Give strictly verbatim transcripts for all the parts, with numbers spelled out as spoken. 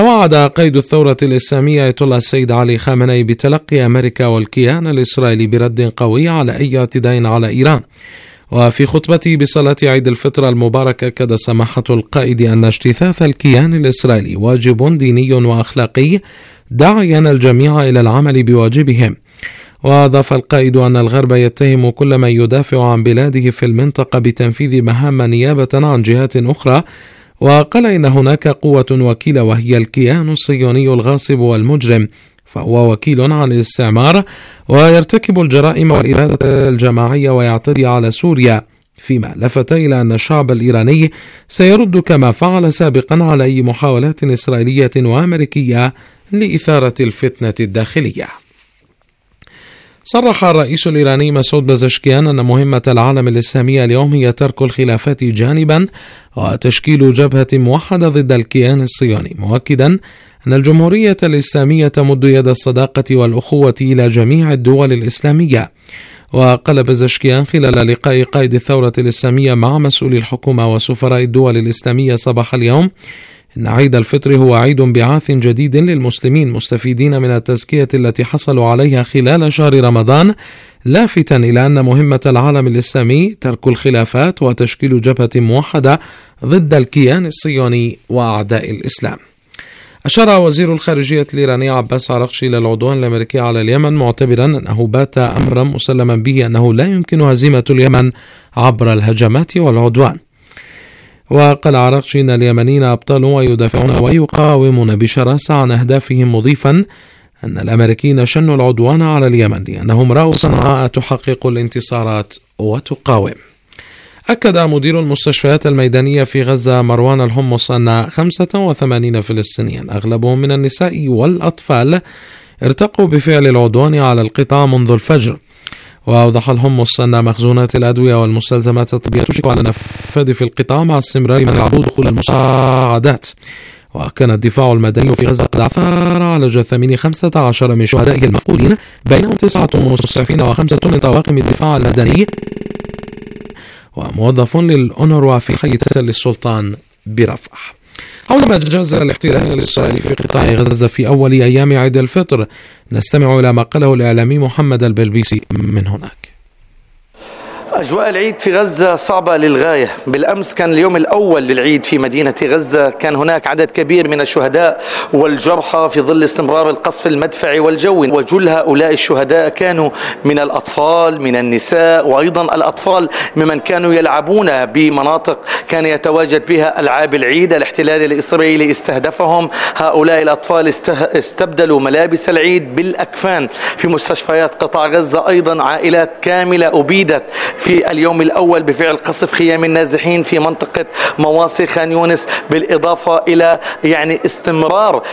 وعد قائد الثورة الإسلامية آية الله السيد علي خامنئي بتلقي أمريكا والكيان الإسرائيلي برد قوي على أي اعتداء على إيران. وفي خطبته بصلاة عيد الفطر المبارك أكد سماحة القائد أن اجتثاث الكيان الإسرائيلي واجب ديني وأخلاقي، داعيا الجميع إلى العمل بواجبهم. وأضاف القائد أن الغرب يتهم كل من يدافع عن بلاده في المنطقة بتنفيذ مهام نيابة عن جهات أخرى، وقال إن هناك قوة وكيلة وهي الكيان الصهيوني الغاصب والمجرم، فهو وكيل عن الاستعمار ويرتكب الجرائم والإبادة الجماعية ويعتدي على سوريا، فيما لفت إلى أن الشعب الإيراني سيرد كما فعل سابقا على أي محاولات إسرائيلية وأمريكية لإثارة الفتنة الداخلية. صرح الرئيس الإيراني مسعود بزشكيان أن مهمة العالم الإسلامي اليوم هي ترك الخلافات جانبا وتشكيل جبهة موحدة ضد الكيان الصهيوني، مؤكدا أن الجمهورية الإسلامية تمد يد الصداقة والأخوة إلى جميع الدول الإسلامية. وقال بزشكيان خلال لقاء قائد الثورة الإسلامية مع مسؤولي الحكومة وسفراء الدول الإسلامية صباح اليوم إن عيد الفطر هو عيد بعاث جديد للمسلمين مستفيدين من التزكية التي حصلوا عليها خلال شهر رمضان، لافتا إلى أن مهمة العالم الإسلامي ترك الخلافات وتشكيل جبهة موحدة ضد الكيان الصهيوني وأعداء الإسلام. أشار وزير الخارجية الإيراني عباس عراقشي إلى العدوان الأمريكي على اليمن، معتبرا أنه بات أمرا مسلما به أنه لا يمكن هزيمة اليمن عبر الهجمات والعدوان. وقال عراقشي إن اليمنيين أبطال ويدافعون ويقاومون بشراسة عن أهدافهم، مضيفا أن الأمريكيين شنوا العدوان على اليمن لأنهم رأوا صنعاء تحقق الانتصارات وتقاوم. أكد مدير المستشفيات الميدانية في غزة مروان الهمص أن خمسة وثمانين فلسطينيا أغلبهم من النساء والأطفال ارتقوا بفعل العدوان على القطاع منذ الفجر. وأوضح الهمص أن مخزونات الأدوية والمستلزمات الطبية تشك على النفاذ في القطاع مع استمرار من يعبو دخول المساعدات. وكان الدفاع المدني في غزة قد عثر على جثامين خمسة عشر من شهدائه المفقودين، بينهم تسعة مسعفين وخمسة من طواقم الدفاع المدني وموظف للأونروا في حي تل السلطان برفح. حول ما جاز الاحتلال الإسرائيلي في قطاع غزة في أول أيام عيد الفطر، نستمع إلى ما قاله الإعلامي محمد البلبيسي من هناك. أجواء العيد في غزة صعبة للغاية. بالأمس كان اليوم الأول للعيد في مدينة غزة، كان هناك عدد كبير من الشهداء والجرحى في ظل استمرار القصف المدفعي والجوي، وجل هؤلاء الشهداء كانوا من الأطفال، من النساء، وأيضا الأطفال ممن كانوا يلعبون بمناطق كان يتواجد بها ألعاب العيد. الاحتلال الإسرائيلي استهدفهم، هؤلاء الأطفال استبدلوا ملابس العيد بالأكفان في مستشفيات قطاع غزة. أيضا عائلات كاملة أبيدت في اليوم الأول بفعل قصف خيام النازحين في منطقة مواصي خان يونس، بالإضافة إلى يعني استمرار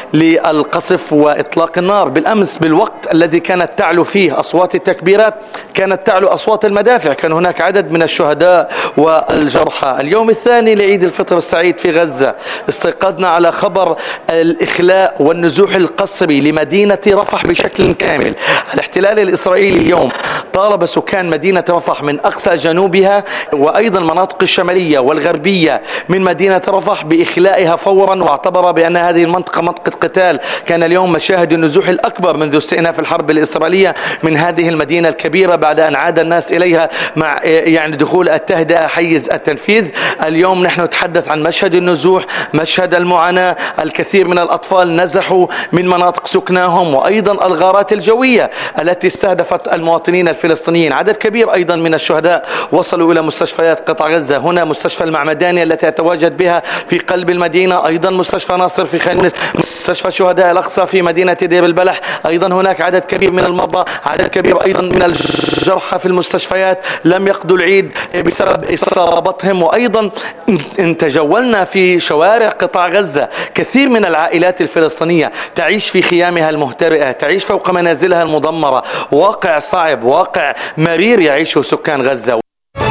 للقصف وإطلاق النار. بالأمس بالوقت الذي كانت تعلو فيه أصوات التكبيرات كانت تعلو أصوات المدافع، كان هناك عدد من الشهداء والجرحى. اليوم الثاني لعيد الفطر السعيد في غزة استيقظنا على خبر الإخلاء والنزوح القسري لمدينة رفح بشكل كامل. الاحتلال الإسرائيلي اليوم طالب سكان مدينة رفح من أقصى جنوبها وأيضا المناطق الشمالية والغربية من مدينة رفح بإخلائها فورا، واعتبر بأن هذه المنطقة منطقة قتال. كان اليوم مشاهد النزوح الأكبر منذ استئناف الحرب الإسرائيلية من هذه المدينة الكبيرة بعد أن عاد الناس إليها مع يعني دخول التهدئة حيز التنفيذ. اليوم نحن نتحدث عن مشهد النزوح، مشهد المعاناة. الكثير من الأطفال نزحوا من مناطق سكناهم، وأيضا الغارات الجوية التي استهدفت المواطنين الفلسطينيين. عدد كبير أيضا من الشهداء وصلوا إلى مستشفيات قطاع غزة، هنا مستشفى المعمداني التي أتواجد بها في قلب المدينة، أيضا مستشفى ناصر في خان يونس، مستشفى شهداء الأقصى في مدينة دير البلح. أيضا هناك عدد كبير من المرضى، عدد كبير أيضا من الجرحى في المستشفيات لم يقضوا العيد بسبب إصابتهم. وأيضا إن تجولنا في شوارع قطاع غزة كثير من العائلات الفلسطينية تعيش في خيامها المهترئة، تعيش فوق منازلها المدمرة. واقع صعب، واقع مرير يعيشه سكان غزة.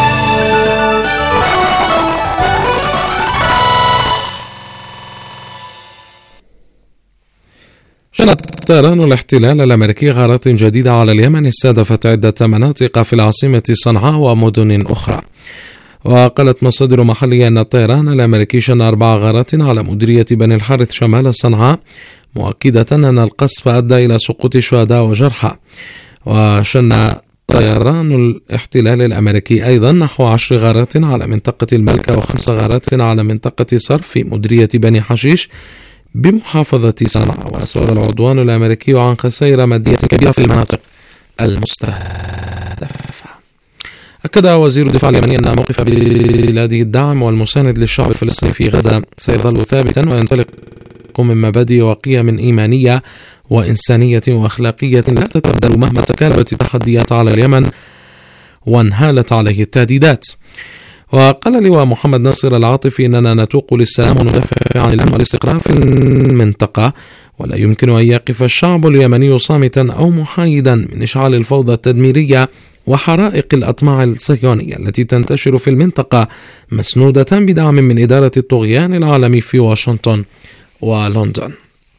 شنت طيران الاحتلال الأمريكي غارات جديدة على اليمن استهدفت عدة مناطق في العاصمة صنعاء ومدن أخرى. وقالت مصادر محلية أن الطيران الأمريكي شن أربع غارات على مديرية بني الحارث شمال صنعاء، مؤكدة أن القصف أدى إلى سقوط شهداء وجرحى. وشن طيران الاحتلال الأمريكي أيضا نحو عشر غارات على منطقة الملكة وخمس غارات على منطقة صرف في مديرية بني حشيش بمحافظة صنعاء. وأسفر العدوان الأمريكي عن خسائر مادية كبيرة في المناطق المستهدفة. أكد وزير الدفاع اليمني أن موقف بلاده الدعم والمساند للشعب الفلسطيني في غزة سيظل ثابتا وينطلق من مبادئ وقيم إيمانية وإنسانية وأخلاقية لا تتبدل مهما تكالبت التحديات على اليمن وانهالت عليه التهديدات. وقال لواء محمد ناصر العاطفي أننا نتوق للسلام وندافع عن الأمن والاستقرار في المنطقة، ولا يمكن أن يقف الشعب اليمني صامتا أو محايدا من إشعال الفوضى التدميرية وحرائق الأطماع الصهيونية التي تنتشر في المنطقة، مسنودة بدعم من إدارة الطغيان العالمي في واشنطن ولندن.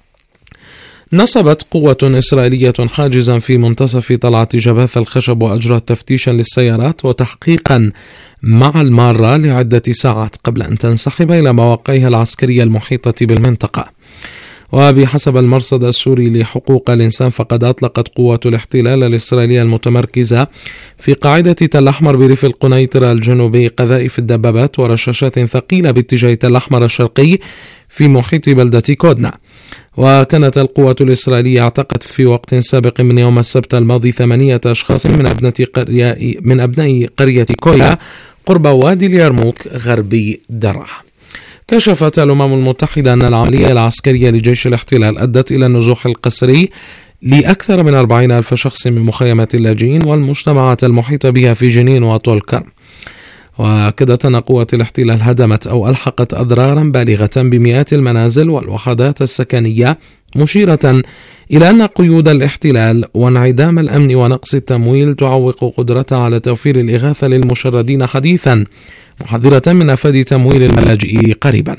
نصبت قوة إسرائيلية حاجزا في منتصف طلعة جباث الخشب وأجرت تفتيشا للسيارات وتحقيقا مع المارة لعدة ساعات قبل أن تنسحب إلى مواقعها العسكرية المحيطة بالمنطقة. وبحسب المرصد السوري لحقوق الإنسان فقد أطلقت قوة الاحتلال الإسرائيلية المتمركزة في قاعدة تل أحمر بريف القنيطرة الجنوبي قذائف الدبابات ورشاشات ثقيلة باتجاه تل أحمر الشرقي في محيط بلدة كودنا. وكانت القوة الإسرائيلية اعتقلت في وقت سابق من يوم السبت الماضي ثمانية أشخاص من أبناء قرية من أبناء قرية كويا قرب وادي اليرموك غربي درعا. كشفت الأمم المتحدة أن العملية العسكرية لجيش الاحتلال أدت إلى النزوح القسري لأكثر من أربعين ألف شخص من مخيمات اللاجئين والمجتمعات المحيطة بها في جنين وطول كرم. وأكدت أن قوة الاحتلال هدمت أو ألحقت أضرارا بالغة بمئات المنازل والوحدات السكنية، مشيرة إلى أن قيود الاحتلال وانعدام الأمن ونقص التمويل تعوق قدرتها على توفير الإغاثة للمشردين حديثا، محذرة من أفاد تمويل الملاجئ قريبا.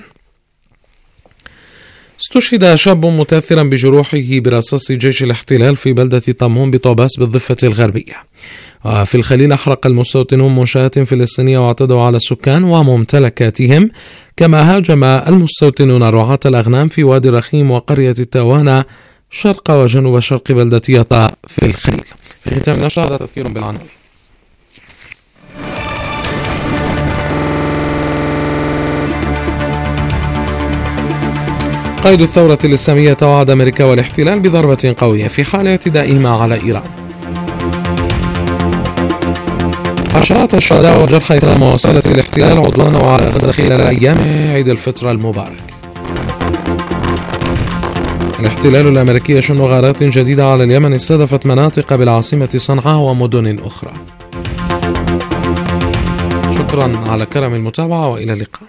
استشهد شاب متاثرا بجروحه برصاص جيش الاحتلال في بلدة طمون بطوباس بالضفة الغربية. وفي الخليل أحرق المستوطنون منشآت فلسطينية واعتدوا على السكان وممتلكاتهم، كما هاجم المستوطنون رعاة الأغنام في وادي الرخيم وقرية التوانة شرق وجنوب شرق بلدة يطا في الخليل. في ختام النشرة هذا تذكير بالعناوين. قائد الثورة الإسلامية توعد أمريكا والاحتلال بضربة قوية في حال اعتدائهما على إيران. عشرات الشهداء وجرحى إثر مواصلة الاحتلال عدوانه على غزة خلال أيام عيد الفطر المبارك. الاحتلال الأمريكي يشن غارات جديدة على اليمن استهدفت مناطق بالعاصمة صنعاء ومدن أخرى. شكرا على كرم المتابعة وإلى اللقاء.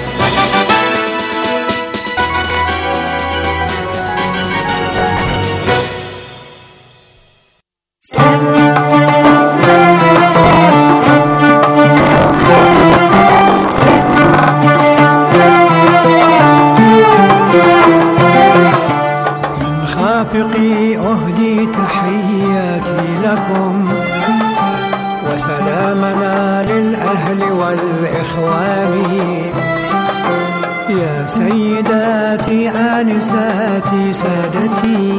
أهدي تحياتي لكم وسلامنا للأهل والإخوان، يا سيداتي آنساتي سادتي،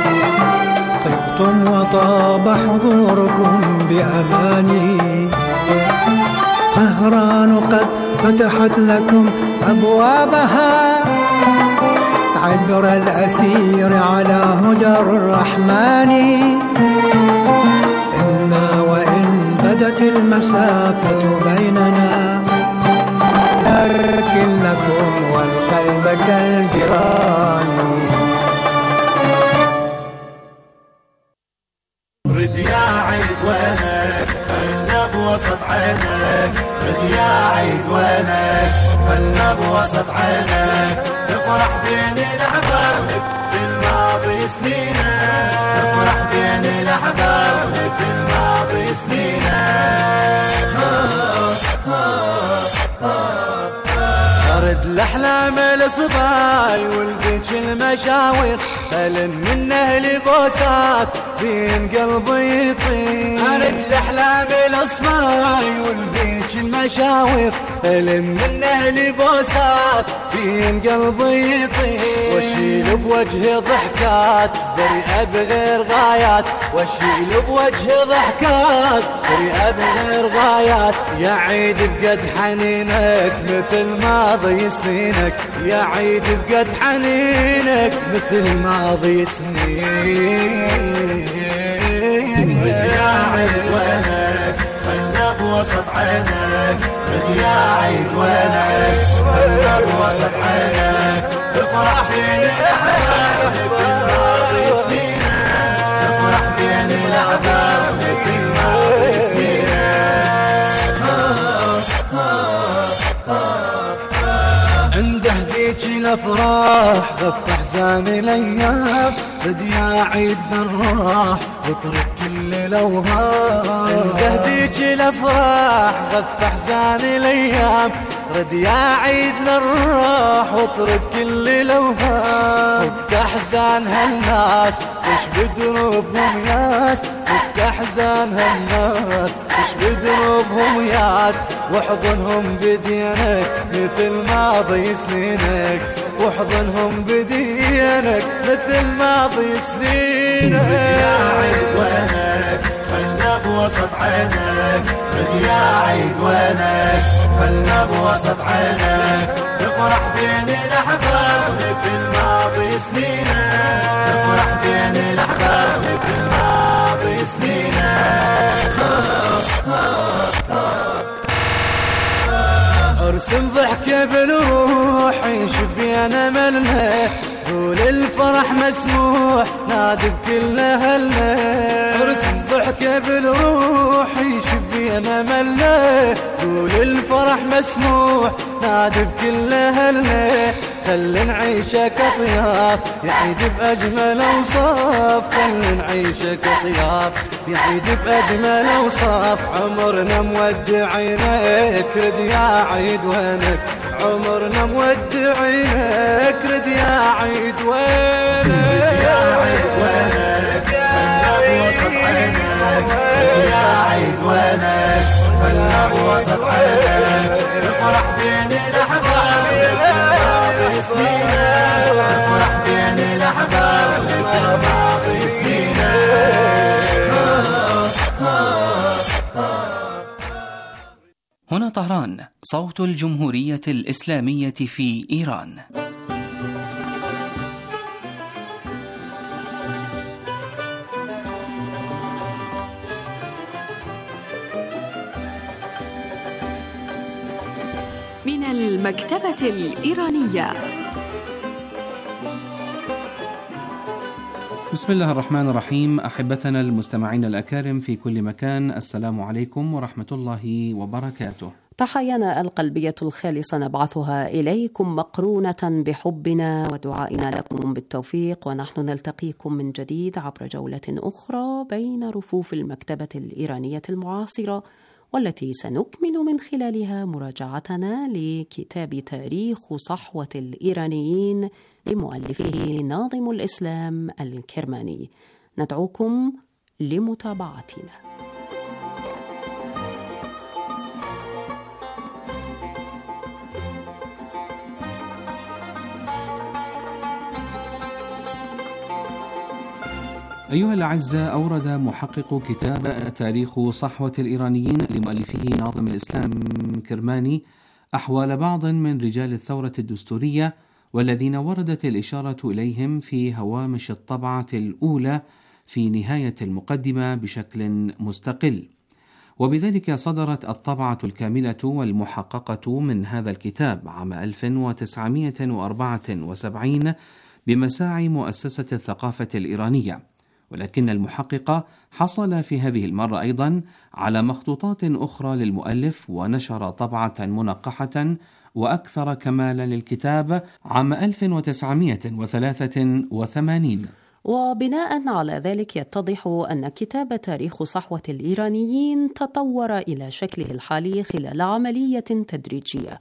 طبتم وطاب حضوركم بأماني. طهران قد فتحت لكم أبوابها عبر الأثير على هدى الرحمن. إنا وإن بدت المسافة بيننا لكن لكم والقلب كالجيران. رد يا عيد وينك خلنا بوسط عينك، رد يا عيد وينك خلنا بوسط عينك، نفرح بين الأحباب ونذكر الماضي سنينا، نفرح بين الأحباب ونذكر الماضي سنينا. رد الأحلام الصباي والبيج المشاوير هل من أهل بوثات بين قلبي يطير. أنا الأحلام الصباي والبيج المشاوير هل من أهل بوثات بين قلبي يطير. واشيل بوجه ضحكات بريئة بغير غايات واشيل بوجه ضحكات بريئة بغير غايات. يا عيد بقد حنينك مثل ماضي سنينك يا عيد بقد حنينك مثل ماضي سنين. يا عيد وينك خلنا بوسط عينك يا عيد وينك خلنا بوسط عينك افرح بين الأحباب مثل ماضي سنينك افرح بين الأحباب مثل ماضي سنينك. عنده ذيك الافراح غف احزان الايام رد يا عيد نراح وطرد كل الاوهام. عنده ذيك الافراح غف احزان الايام رد يا عيد نراح وطرد كل الاوهام. فك احزان هالناس وش بدروبهم ياس فك احزان هالناس وش بدروبهم ياس. واحضنهم بدينك مثل ماضي سنينك واحضنهم بدينك مثل ماضي سنينك. يا عيد وينك خلنا بوسط عينك يا عيد وينك خلنا بوسط عينك نفرح بين الأحباب مثل ماضي سنينك نفرح بين الأحباب مثل ماضي سنينك. ارسم ضحكة بالروح شبينا ملنا طول الفرح مسموح نادي بكل اهلنا. ارسم ضحكة بالروح شبينا ملنا طول الفرح مسموح نادي بكل اهلنا. خل نعيشك اطياف يعيد باجمل اوصاف خل نعيشك اطياف يعيد باجمل اوصاف. عمرنا مودعينك رد يا عيد وينك عمرنا مودعينك رد يا عيد وينك يا عيد وينك خلنا بوسط عينك يا عيد وينك خلنا بوسط عينك نفرح بين الأحباب مثل ماضي سنينك نفرح بين الأحباب مثل ماضي سنينك. هنا طهران صوت الجمهورية الإسلامية في إيران. من المكتبة الإيرانية. بسم الله الرحمن الرحيم. أحبتنا المستمعين الأكارم في كل مكان، السلام عليكم ورحمة الله وبركاته. تحايانا القلبية الخالصة نبعثها إليكم مقرونة بحبنا ودعائنا لكم بالتوفيق، ونحن نلتقيكم من جديد عبر جولة أخرى بين رفوف المكتبة الإيرانية المعاصرة، والتي سنكمل من خلالها مراجعتنا لكتاب تاريخ صحوة الإيرانيين لمؤلفه ناظم الإسلام الكرماني. ندعوكم لمتابعتنا. أيها الأعزاء، أورد محقق كتاب تاريخ صحوة الإيرانيين لمؤلفه ناظم الإسلام كرماني أحوال بعض من رجال الثورة الدستورية والذين وردت الإشارة إليهم في هوامش الطبعة الأولى في نهاية المقدمة بشكل مستقل، وبذلك صدرت الطبعة الكاملة والمحققة من هذا الكتاب عام ألف وتسعمائة وأربعة وسبعين بمساعي مؤسسة الثقافة الإيرانية. ولكن المحقق حصل في هذه المرة أيضا على مخطوطات أخرى للمؤلف ونشر طبعة منقحة وأكثر كمالا للكتاب عام ألف وتسعمائة وثلاثة وثمانين. وبناء على ذلك يتضح أن كتاب تاريخ صحوة الإيرانيين تطور إلى شكله الحالي خلال عملية تدريجية،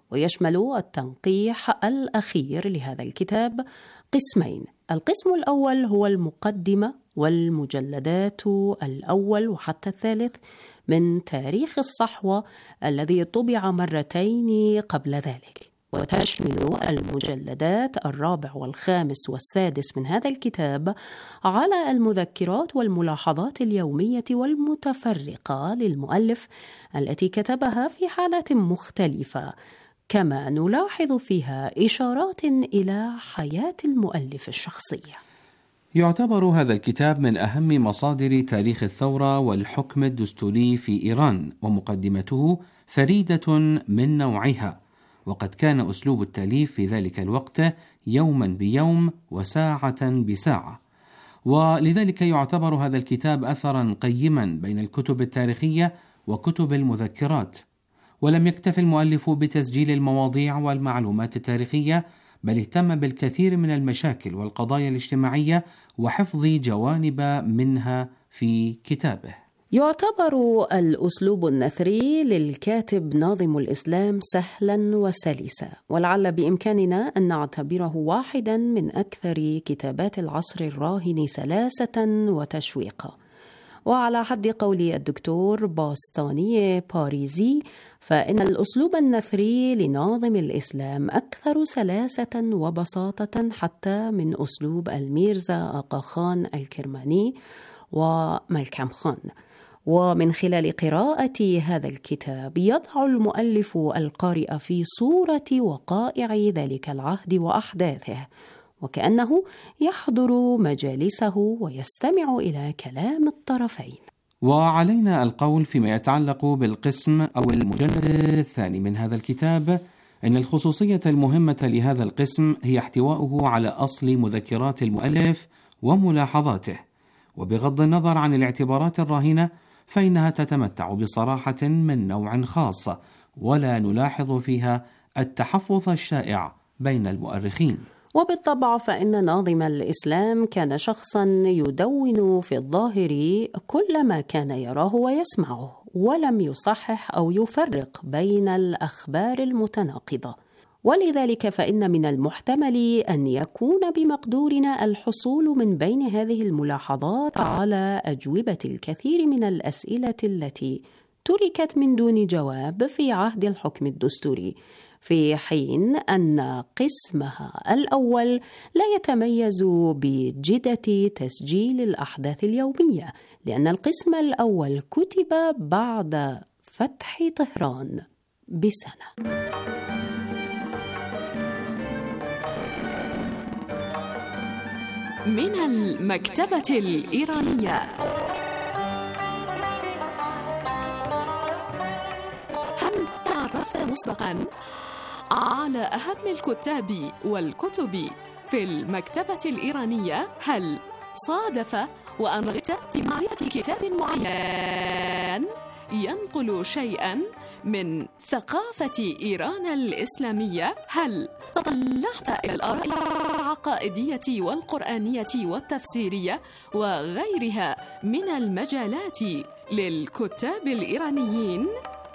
ويشمل التنقيح الأخير لهذا الكتاب قسمين. القسم الأول هو المقدمة والمجلدات الأول وحتى الثالث من تاريخ الصحوة الذي طبع مرتين قبل ذلك، وتشمل المجلدات الرابع والخامس والسادس من هذا الكتاب على المذكرات والملاحظات اليومية والمتفرقة للمؤلف التي كتبها في حالات مختلفة، كما نلاحظ فيها إشارات إلى حياة المؤلف الشخصية. يعتبر هذا الكتاب من أهم مصادر تاريخ الثورة والحكم الدستوري في إيران، ومقدمته فريدة من نوعها، وقد كان أسلوب التأليف في ذلك الوقت يوما بيوم وساعة بساعة، ولذلك يعتبر هذا الكتاب أثرا قيما بين الكتب التاريخية وكتب المذكرات. ولم يكتف المؤلف بتسجيل المواضيع والمعلومات التاريخية، بل اهتم بالكثير من المشاكل والقضايا الاجتماعية وحفظ جوانب منها في كتابه. يعتبر الأسلوب النثري للكاتب ناظم الإسلام سهلا وسلسا، ولعل بإمكاننا أن نعتبره واحدا من أكثر كتابات العصر الراهن سلاسة وتشويقا. وعلى حد قول الدكتور باستاني باريزي، فإن الأسلوب النثري لناظم الإسلام أكثر سلاسة وبساطة حتى من أسلوب الميرزا آقا خان الكرماني وملكم خان. ومن خلال قراءة هذا الكتاب يضع المؤلف القارئ في صورة وقائع ذلك العهد وأحداثه، وكأنه يحضر مجالسه ويستمع إلى كلام الطرفين. وعلينا القول فيما يتعلق بالقسم أو المجلد الثاني من هذا الكتاب أن الخصوصية المهمة لهذا القسم هي احتواؤه على أصل مذكرات المؤلف وملاحظاته، وبغض النظر عن الاعتبارات الراهنة فإنها تتمتع بصراحة من نوع خاص، ولا نلاحظ فيها التحفظ الشائع بين المؤرخين. وبالطبع فإن ناظم الإسلام كان شخصا يدون في الظاهر كل ما كان يراه ويسمعه، ولم يصحح أو يفرق بين الأخبار المتناقضة، ولذلك فإن من المحتمل أن يكون بمقدورنا الحصول من بين هذه الملاحظات على أجوبة الكثير من الأسئلة التي تركت من دون جواب في عهد الحكم الدستوري، في حين أن قسمها الأول لا يتميز بجدة تسجيل الأحداث اليومية، لأن القسم الأول كتب بعد فتح طهران بسنة. من المكتبة الإيرانية. هل تعرفت مسبقاً على أهم الكتاب والكتب في المكتبة الإيرانية؟ هل صادف وأن رغبت في معرفة كتاب معين ينقل شيئاً من ثقافة إيران الإسلامية؟ هل تطلعت إلى الآراء العقائدية والقرآنية والتفسيرية وغيرها من المجالات للكتاب الإيرانيين؟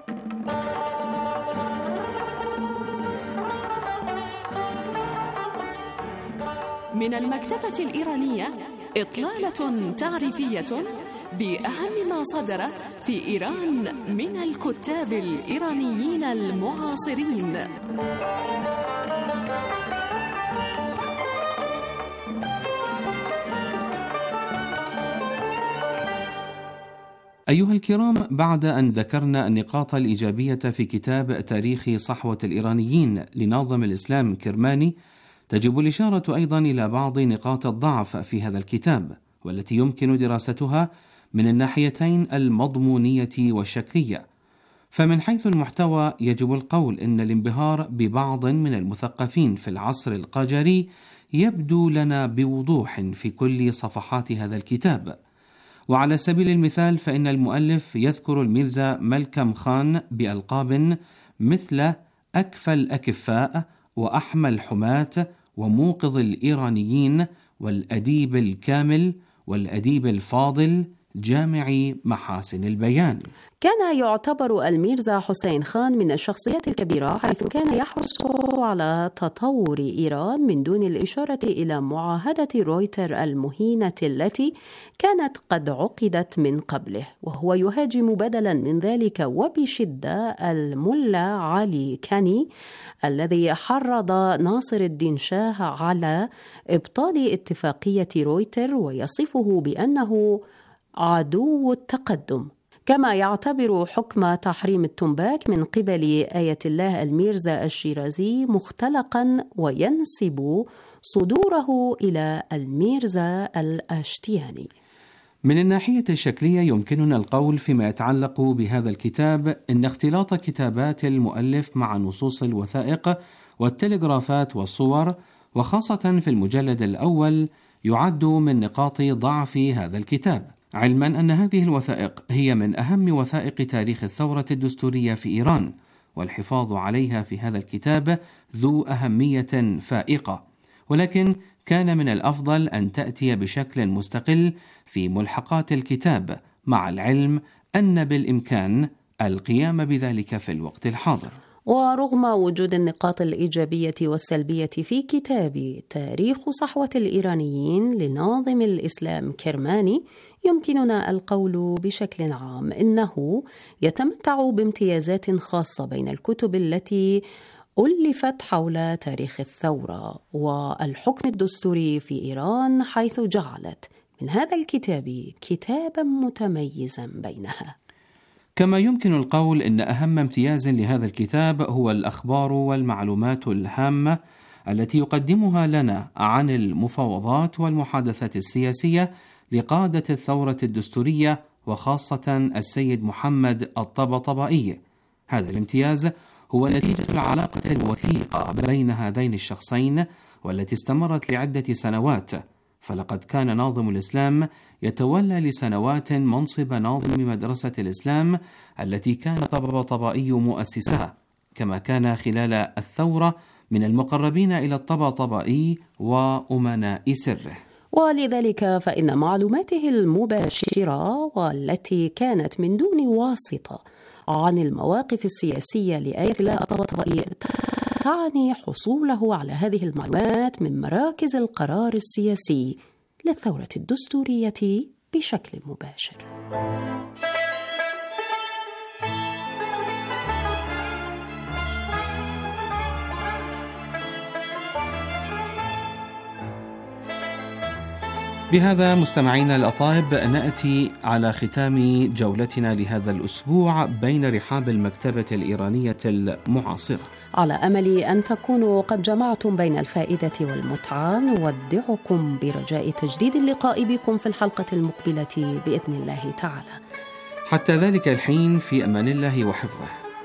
من المكتبة الإيرانية إطلالة تعريفية بأهم ما صدر في إيران من الكتاب الإيرانيين المعاصرين. أيها الكرام، بعد أن ذكرنا النقاط الإيجابية في كتاب تاريخ صحوة الإيرانيين لناظم الإسلام كرماني، تجب الإشارة أيضا إلى بعض نقاط الضعف في هذا الكتاب، والتي يمكن دراستها من الناحيتين المضمونية والشكلية. فمن حيث المحتوى يجب القول إن الانبهار ببعض من المثقفين في العصر القاجاري يبدو لنا بوضوح في كل صفحات هذا الكتاب. وعلى سبيل المثال فإن المؤلف يذكر الميرزا ملكم خان بألقاب مثل أكفى الأكفاء وأحمى الحماة وموقظ الإيرانيين والأديب الكامل والأديب الفاضل جامع محاسن البيان. كان يعتبر الميرزا حسين خان من الشخصيات الكبيرة، حيث كان يحرص على تطور إيران من دون الإشارة إلى معاهدة رويتر المهينة التي كانت قد عقدت من قبله، وهو يهاجم بدلا من ذلك وبشدة الملا علي كاني الذي حرض ناصر الدين شاه على إبطال اتفاقية رويتر ويصفه بأنه عدو التقدم. كما يعتبر حكم تحريم التنباك من قبل آية الله الميرزا الشيرازي مختلقا وينسب صدوره إلى الميرزا الأشتياني. من الناحية الشكلية يمكننا القول فيما يتعلق بهذا الكتاب إن اختلاط كتابات المؤلف مع نصوص الوثائق والتلغرافات والصور، وخاصة في المجلد الأول، يعد من نقاط ضعف هذا الكتاب، علما أن هذه الوثائق هي من أهم وثائق تاريخ الثورة الدستورية في إيران، والحفاظ عليها في هذا الكتاب ذو أهمية فائقة، ولكن كان من الأفضل أن تأتي بشكل مستقل في ملحقات الكتاب، مع العلم أن بالإمكان القيام بذلك في الوقت الحاضر. ورغم وجود النقاط الإيجابية والسلبية في كتاب تاريخ صحوة الإيرانيين لناظم الإسلام كرماني، يمكننا القول بشكل عام إنه يتمتع بامتيازات خاصة بين الكتب التي ألفت حول تاريخ الثورة والحكم الدستوري في إيران، حيث جعلت من هذا الكتاب كتابا متميزا بينها. كما يمكن القول إن أهم امتياز لهذا الكتاب هو الأخبار والمعلومات الهامة التي يقدمها لنا عن المفاوضات والمحادثات السياسية لقادة الثورة الدستورية، وخاصة السيد محمد الطبطبائي. هذا الامتياز هو نتيجة العلاقة الوثيقة بين هذين الشخصين والتي استمرت لعدة سنوات، فلقد كان ناظم الإسلام يتولى لسنوات منصب ناظم مدرسة الإسلام التي كان الطبطبائي مؤسسها، كما كان خلال الثورة من المقربين إلى الطبطبائي وأمناء سره. ولذلك فإن معلوماته المباشرة والتي كانت من دون واسطة عن المواقف السياسية لآية الله الطبطبائي تعني حصوله على هذه المعلومات من مراكز القرار السياسي للثورة الدستورية بشكل مباشر. بهذا مستمعينا الأطيب نأتي على ختام جولتنا لهذا الأسبوع بين رحاب المكتبة الإيرانية المعاصرة، على أمل أن تكونوا قد جمعتم بين الفائدة والمتعة. نودعكم برجاء تجديد اللقاء بكم في الحلقة المقبلة بإذن الله تعالى. حتى ذلك الحين في أمان الله وحفظه.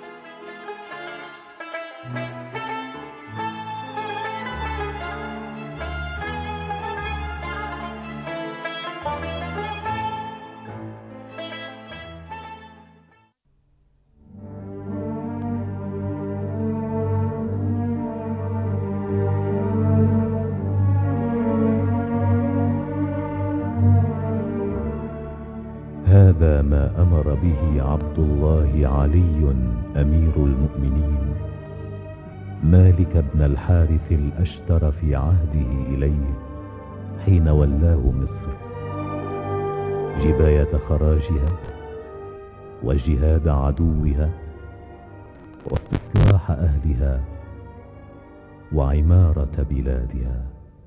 هذا ما أمر به عبد الله علي أمير المؤمنين مالك بن الحارث الأشتر في عهده إليه حين ولاه مصر، جباية خراجها وجهاد عدوها واستصلاح أهلها وعمارة بلادها.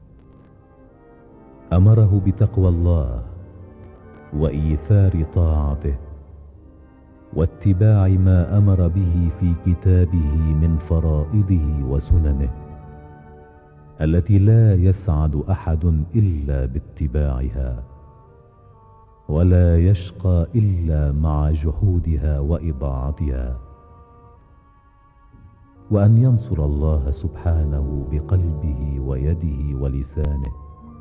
أمره بتقوى الله وإيثار طاعته واتباع ما أمر به في كتابه من فرائضه وسننه التي لا يسعد أحد إلا باتباعها، ولا يشقى إلا مع جحودها وإضاعتها، وأن ينصر الله سبحانه بقلبه ويده ولسانه،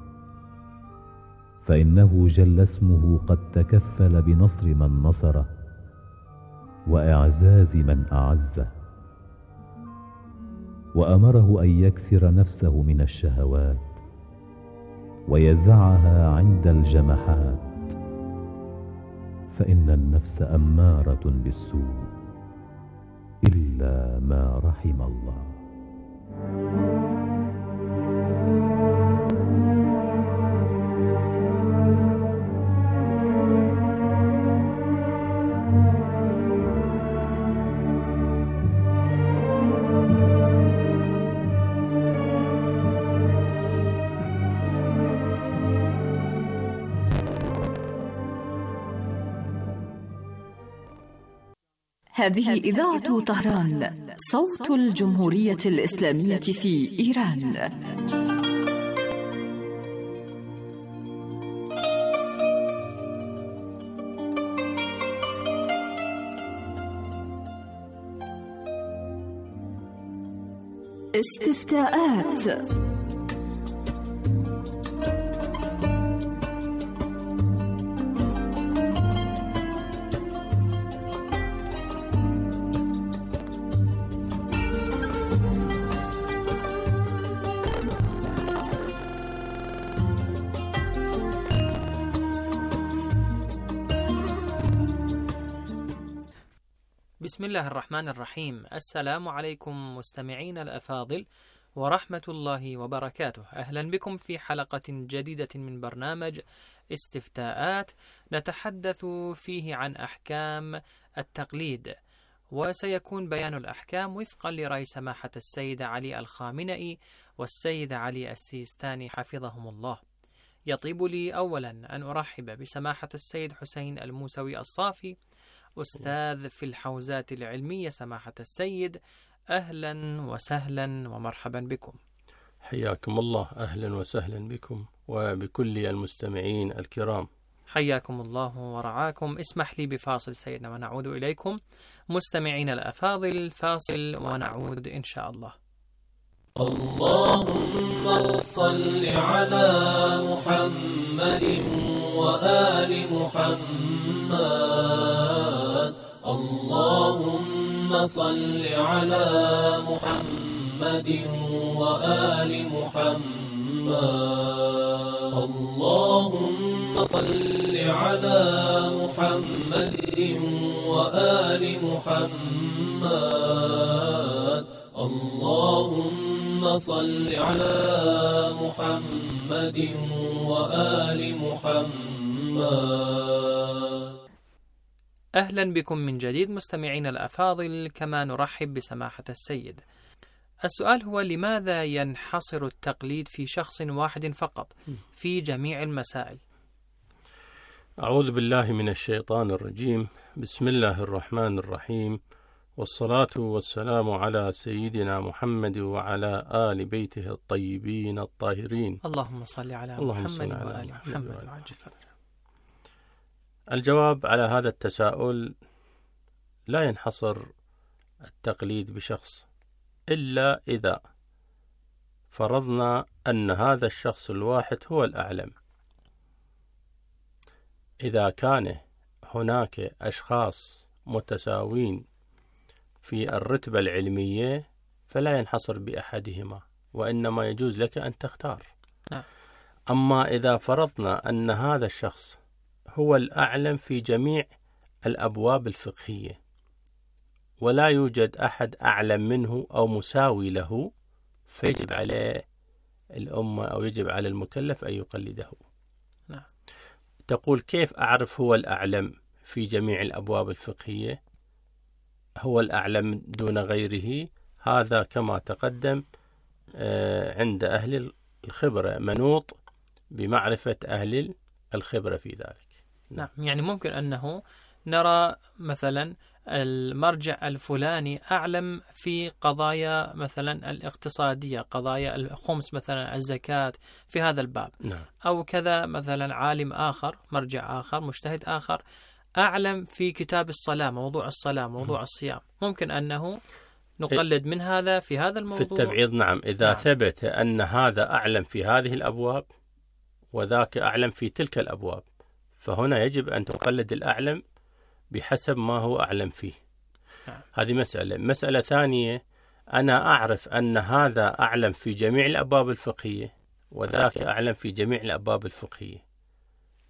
فإنه جل اسمه قد تكفل بنصر من نصره وإعزاز من أعزه. وأمره أن يكسر نفسه من الشهوات ويزعها عند الجمحات، فإن النفس أمارة بالسوء إلا ما رحم الله. هذه إذاعة طهران، صوت الجمهورية الإسلامية في إيران. استفتاءات. بسم الله الرحمن الرحيم. السلام عليكم مستمعين الأفاضل ورحمة الله وبركاته. أهلا بكم في حلقة جديدة من برنامج استفتاءات، نتحدث فيه عن أحكام التقليد، وسيكون بيان الأحكام وفقا لرأي سماحة السيد علي الخامنئي والسيد علي السيستاني حفظهم الله. يطيب لي أولا أن أرحب بسماحة السيد حسين الموسوي الصافي، أستاذ في الحوزات العلمية. سماحة السيد، أهلا وسهلا ومرحبا بكم. حياكم الله، أهلا وسهلا بكم وبكل المستمعين الكرام. حياكم الله ورعاكم. اسمح لي بفاصل سيدنا ونعود إليكم. مستمعين الأفاضل، فاصل ونعود إن شاء الله. اللهم صل على محمد وآل محمد. اللهم صل على محمد وآل محمد. اللهم صل على محمد وآل محمد. اللهم صل على محمد وآل محمد. أهلا بكم من جديد مستمعين الأفاضل، كما نرحب بسماحة السيد. السؤال هو: لماذا ينحصر التقليد في شخص واحد فقط في جميع المسائل؟ أعوذ بالله من الشيطان الرجيم. بسم الله الرحمن الرحيم، والصلاة والسلام على سيدنا محمد وعلى آل بيته الطيبين الطاهرين. اللهم صل على محمد وآل محمد وعجل فرجه. الجواب على هذا التساؤل: لا ينحصر التقليد بشخص، إلا إذا فرضنا أن هذا الشخص الواحد هو الأعلم. إذا كان هناك أشخاص متساوين في الرتبة العلمية فلا ينحصر بأحدهما، وإنما يجوز لك أن تختار. نعم. أما إذا فرضنا أن هذا الشخص هو الأعلم في جميع الأبواب الفقهية ولا يوجد أحد أعلم منه أو مساوي له، فيجب على الأمة أو يجب على المكلف أن يقلده. نعم. تقول: كيف أعرف هو الأعلم في جميع الأبواب الفقهية؟ هو الأعلم دون غيره، هذا كما تقدم عند أهل الخبرة، منوط بمعرفة أهل الخبرة في ذلك. نعم. يعني ممكن أنه نرى مثلا المرجع الفلاني أعلم في قضايا مثلا الاقتصادية، قضايا الخمس مثلا، الزكاة، في هذا الباب. نعم. أو كذا مثلا عالم آخر، مرجع آخر، مجتهد آخر أعلم في كتاب الصلاة، موضوع الصلاة، موضوع م. الصيام. ممكن أنه نقلد من هذا في هذا الموضوع. في التبعيض. نعم. إذا نعم. ثبت أن هذا أعلم في هذه الأبواب وذاك أعلم في تلك الأبواب، فهنا يجب أن تقلد الأعلم بحسب ما هو أعلم فيه. نعم. هذه مسألة. مسألة ثانية: أنا أعرف أن هذا أعلم في جميع الأبواب الفقهية وذاك أعلم في جميع الأبواب الفقهية،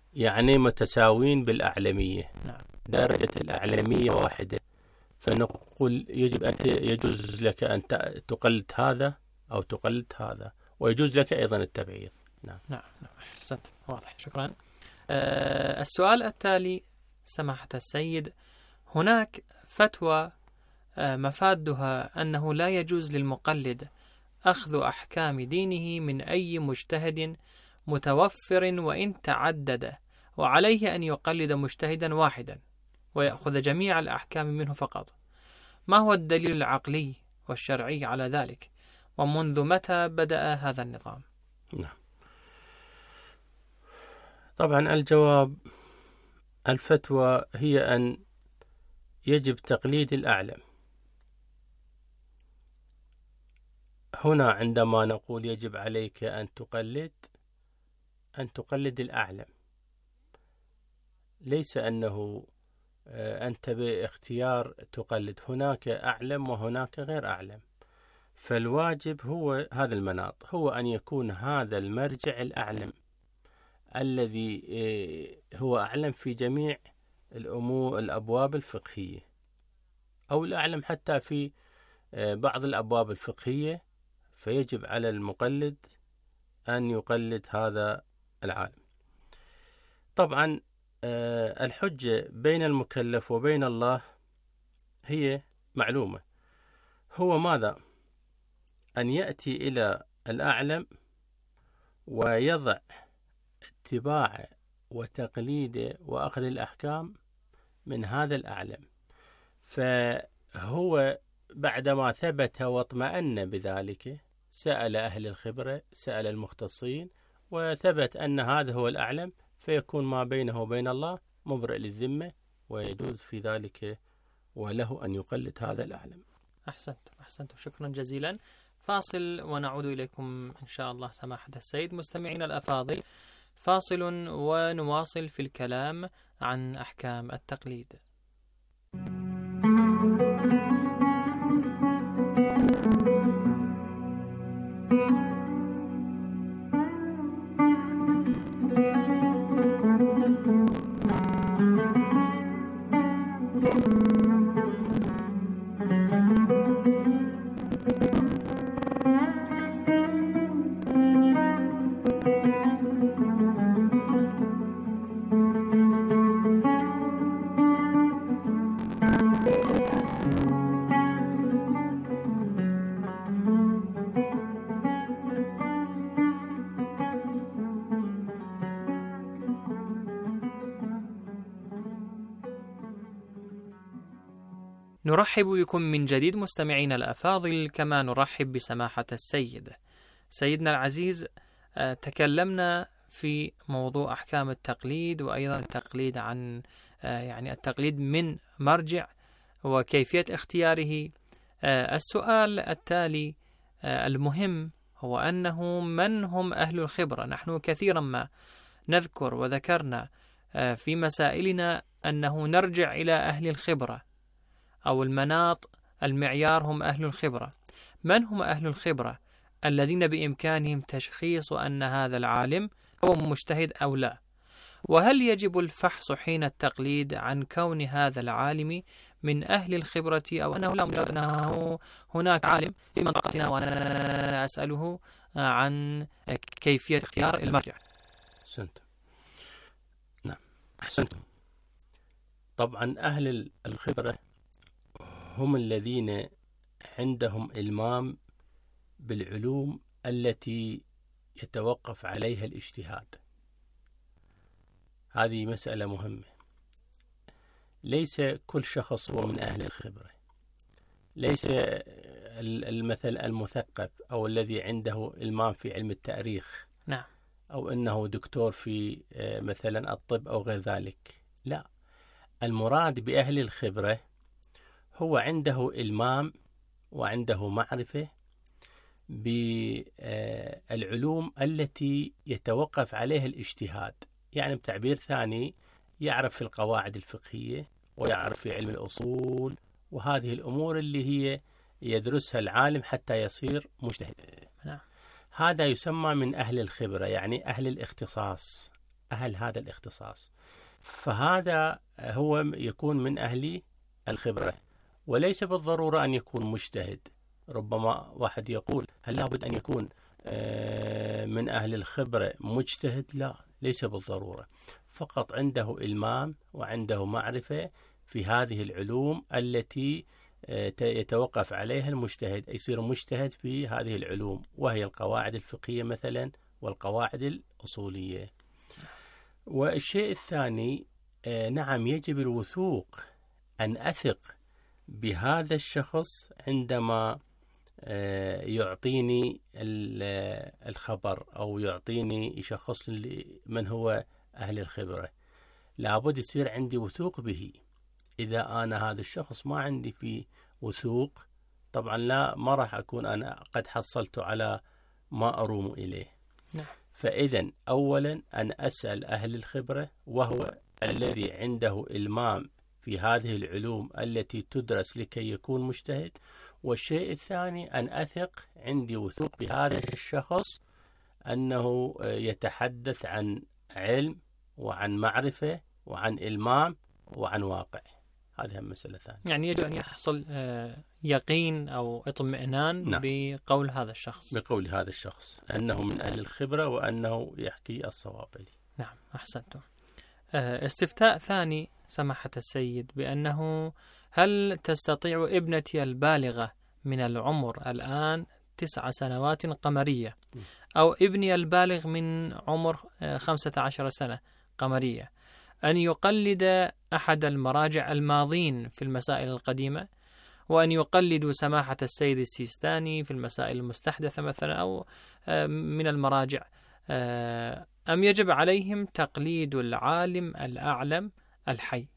يعني متساوين بالأعلمية. نعم. درجة الأعلمية واحدة، فنقول يجب أن يجوز لك أن تقلد هذا أو تقلد هذا، ويجوز لك أيضا التبعيض. نعم. نعم. أحسنت، واضح، شكرا. أه السؤال التالي سماحة السيد: هناك فتوى أه مفادها أنه لا يجوز للمقلد أخذ أحكام دينه من أي مجتهد متوفر وإن تعدد، وعليه أن يقلد مجتهدا واحدا ويأخذ جميع الأحكام منه فقط. ما هو الدليل العقلي والشرعي على ذلك، ومنذ متى بدأ هذا النظام؟ نعم. طبعا الجواب، الفتوى هي أن يجب تقليد الأعلم. هنا عندما نقول يجب عليك أن تقلد، أن تقلد الأعلم، ليس أنه أنت باختيار تقلد. هناك أعلم وهناك غير أعلم، فالواجب هو هذا المناط، هو أن يكون هذا المرجع الأعلم الذي هو أعلم في جميع الأمور الأبواب الفقهية، أو الأعلم حتى في بعض الأبواب الفقهية، فيجب على المقلد أن يقلد هذا العالم. طبعا الحجة بين المكلف وبين الله هي معلومة، هو ماذا؟ أن يأتي إلى الأعلم ويضع اتباعه وتقليده وأخذ الأحكام من هذا الأعلم، فهو بعدما ثبت واطمأن بذلك سأل أهل الخبرة، سأل المختصين، وثبت أن هذا هو الأعلم، فيكون ما بينه وبين الله مبرئ للذمة، ويجوز في ذلك وله أن يقلد هذا الأعلم. أحسنت أحسنت شكرا جزيلا. فاصل ونعود إليكم إن شاء الله سماحة السيد. مستمعين الأفاضل، فاصل ونواصل في الكلام عن أحكام التقليد. نرحب بكم من جديد مستمعين الأفاضل، كما نرحب بسماحة السيد. سيدنا العزيز، تكلمنا في موضوع أحكام التقليد، وأيضا التقليد عن يعني التقليد من مرجع وكيفية اختياره. السؤال التالي المهم هو أنه من هم أهل الخبرة؟ نحن كثيرا ما نذكر وذكرنا في مسائلنا أنه نرجع إلى أهل الخبرة، أو المناط المعيار هم أهل الخبرة. من هم أهل الخبرة الذين بإمكانهم تشخيص أن هذا العالم هو مجتهد أو لا؟ وهل يجب الفحص حين التقليد عن كون هذا العالم من أهل الخبرة، أو أنه لا مجرد أنه هناك عالم في منطقتنا وأنا أسأله عن كيفية اختيار المرجع؟ أحسنتم. نعم أحسنتم. طبعا أهل الخبرة هم الذين عندهم إلمام بالعلوم التي يتوقف عليها الاجتهاد. هذه مسألة مهمة. ليس كل شخص هو من أهل الخبرة، ليس المثل المثقف أو الذي عنده إلمام في علم التاريخ، نعم، أو أنه دكتور في مثلا الطب أو غير ذلك. لا، المراد بأهل الخبرة هو عنده إلمام وعنده معرفة بالعلوم التي يتوقف عليها الاجتهاد، يعني بتعبير ثاني يعرف في القواعد الفقهية ويعرف في علم الأصول، وهذه الأمور اللي هي يدرسها العالم حتى يصير مجتهد. نعم. هذا يسمى من أهل الخبرة، يعني أهل الاختصاص، أهل هذا الاختصاص، فهذا هو يكون من أهل الخبرة، وليس بالضرورة أن يكون مجتهد. ربما واحد يقول هل لابد أن يكون من أهل الخبرة مجتهد؟ لا، ليس بالضرورة، فقط عنده إلمام وعنده معرفة في هذه العلوم التي يتوقف عليها المجتهد، يصير مجتهد في هذه العلوم، وهي القواعد الفقهية مثلا والقواعد الأصولية. والشيء الثاني، نعم يجب الوثوق، أن أثق بهذا الشخص عندما يعطيني الخبر أو يعطيني يشخص من هو أهل الخبرة، لابد يصير عندي وثوق به. إذا أنا هذا الشخص ما عندي فيه وثوق، طبعا لا ما راح أكون أنا قد حصلت على ما أروم إليه. نعم. فإذا أولا أن أسأل أهل الخبرة، وهو الذي عنده إلمام في هذه العلوم التي تدرس لكي يكون مجتهد. والشيء الثاني أن أثق، عندي وثوق بهذا الشخص أنه يتحدث عن علم وعن معرفة وعن إلمام وعن واقع. هذه مسألة ثانية. يعني يجب أن يحصل يقين أو اطمئنان. نعم. بقول هذا الشخص بقول هذا الشخص أنه من أهل الخبرة وأنه يحكي الصواب لي. نعم، أحسنتم. استفتاء ثاني سماحة السيد بأنه هل تستطيع ابنتي البالغة من العمر الآن تسع سنوات قمرية أو ابني البالغ من عمر خمسة عشر سنة قمرية أن يقلد أحد المراجع الماضين في المسائل القديمة، وأن يقلدوا سماحة السيد السيستاني في المسائل المستحدثة مثلا أو من المراجع، أم يجب عليهم تقليد العالم الأعلم الحي؟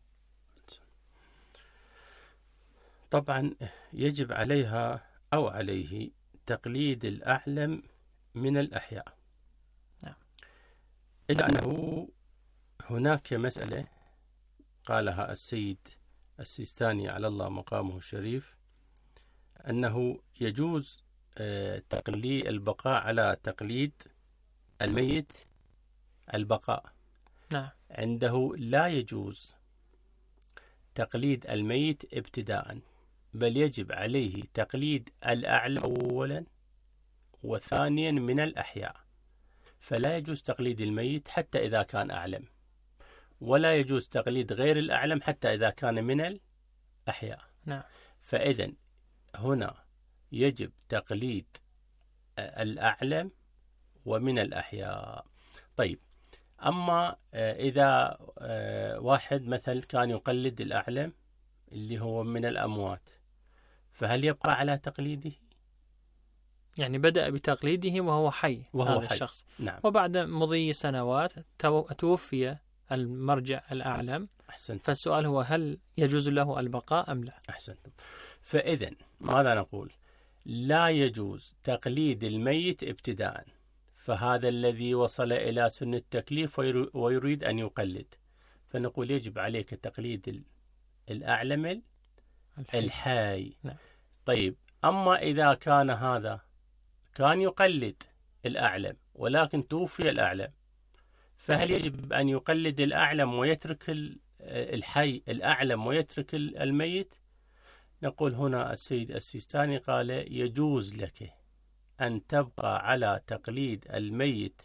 طبعا يجب عليها أو عليه تقليد الأعلم من الأحياء. نعم. إلا أنه هناك مسألة قالها السيد السيستاني على الله مقامه الشريف، أنه يجوز تقليد البقاء على تقليد الميت البقاء. نعم. عنده لا يجوز تقليد الميت ابتداء، بل يجب عليه تقليد الأعلم أولا وثانيا من الأحياء. فلا يجوز تقليد الميت حتى إذا كان أعلم، ولا يجوز تقليد غير الأعلم حتى إذا كان من الأحياء. نعم. فإذن هنا يجب تقليد الأعلم ومن الأحياء. طيب، أما إذا واحد مثل كان يقلد الأعلم اللي هو من الأموات، فهل يبقى على تقليده؟ يعني بدأ بتقليده وهو حي وهو هذا حي. الشخص. نعم. وبعد مضي سنوات توفي المرجع الأعلم. أحسنت. فالسؤال هو هل يجوز له البقاء أم لا؟ أحسنتم. فإذن ماذا نقول؟ لا يجوز تقليد الميت ابتداء، فهذا الذي وصل إلى سن التكليف ويريد أن يقلد، فنقول يجب عليك تقليد الأعلم الحي, الحي. نعم. طيب، أما إذا كان هذا كان يقلد الأعلم ولكن توفي الأعلم، فهل يجب أن يقلد الأعلم ويترك الحي الأعلم ويترك الميت؟ نقول هنا السيد السيستاني قال يجوز لك أن تبقى على تقليد الميت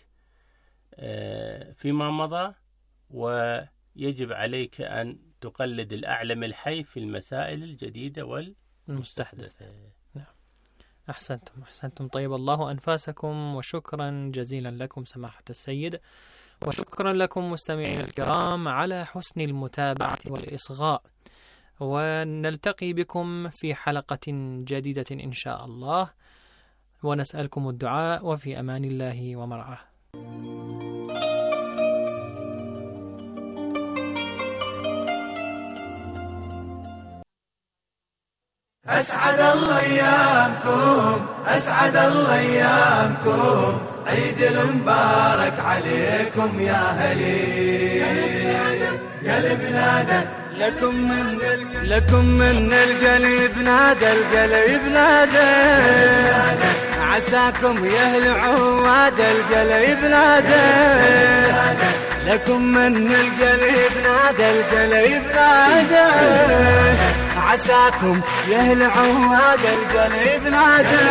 فيما مضى، ويجب عليك أن تقلد الأعلم الحي في المسائل الجديدة والمستحدثة. نعم. أحسنتم أحسنتم طيب الله أنفاسكم، وشكرا جزيلا لكم سماحة السيد، وشكرا لكم مستمعين الكرام على حسن المتابعة والإصغاء، ونلتقي بكم في حلقة جديدة إن شاء الله، ونسألكم الدعاء، وفي أمان الله ومرعاه. أسعد الله أيامكم، أسعد الله أيامكم، عيد المبارك عليكم يا هلي، قلب نادى لكم من لكم من القلب نادى، القلب نادى عساكم يا اهل عواد، القلب نادى لكم من القلب نادى القلب نادى عساكم يا اهل عواد القلب نادى